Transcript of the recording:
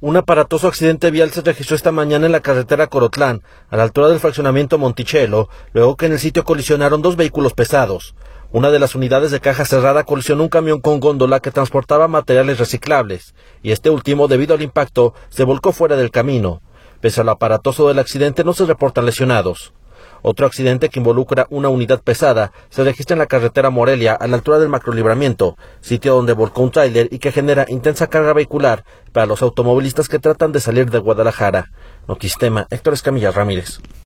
Un aparatoso accidente vial se registró esta mañana en la carretera Corotlán, a la altura del fraccionamiento Monticello, luego que en el sitio colisionaron dos vehículos pesados. Una de las unidades de caja cerrada colisionó un camión con góndola que transportaba materiales reciclables, y este último, debido al impacto, se volcó fuera del camino. Pese a lo aparatoso del accidente, no se reportan lesionados. Otro accidente que involucra una unidad pesada se registra en la carretera Morelia, a la altura del Macrolibramiento, sitio donde volcó un tráiler y que genera intensa carga vehicular para los automovilistas que tratan de salir de Guadalajara. Notistema, Héctor Escamilla Ramírez.